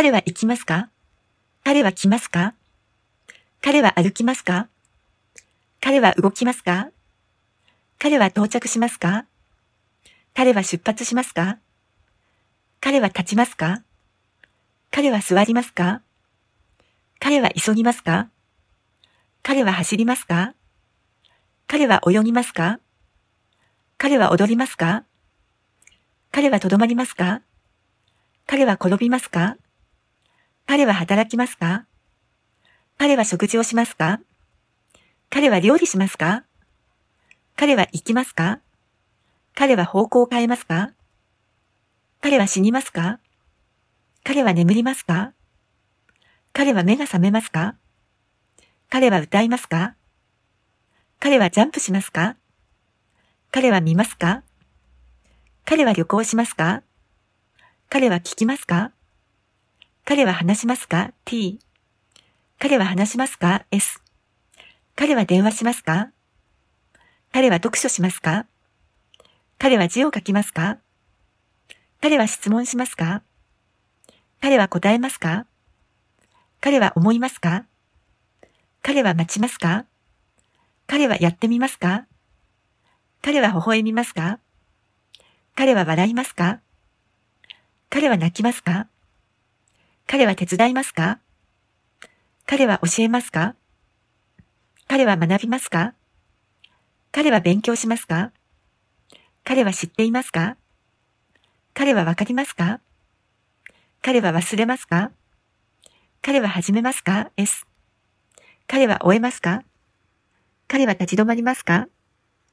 彼は行きますか？彼は来ますか？彼は歩きますか？彼は動きますか？彼は到着しますか？彼は出発しますか？彼は立ちますか？彼は座りますか？彼は急ぎますか？彼は走りますか？彼は泳ぎますか？彼は踊りますか？彼はとどまりますか？彼は転びますか？彼は働きますか？彼は食事をしますか？彼は料理しますか？彼は生きますか？彼は方向を変えますか？彼は死にますか？彼は眠りますか？彼は目が覚めますか？彼は歌いますか？彼はジャンプしますか？彼は見ますか？彼は旅行しますか？彼は聞きますか？彼は話しますか？ T。彼は話しますか？ S。彼は電話しますか？彼は読書しますか？彼は字を書きますか？彼は質問しますか？彼は答えますか？彼は思いますか？彼は待ちますか？彼はやってみますか？彼は微笑みますか？彼は笑いますか？彼は泣きますか？彼は手伝いますか？彼は教えますか？彼は学びますか？彼は勉強しますか？彼は知っていますか？彼はわかりますか？彼は忘れますか？彼は始めますか？ S。彼は終えますか？彼は立ち止まりますか？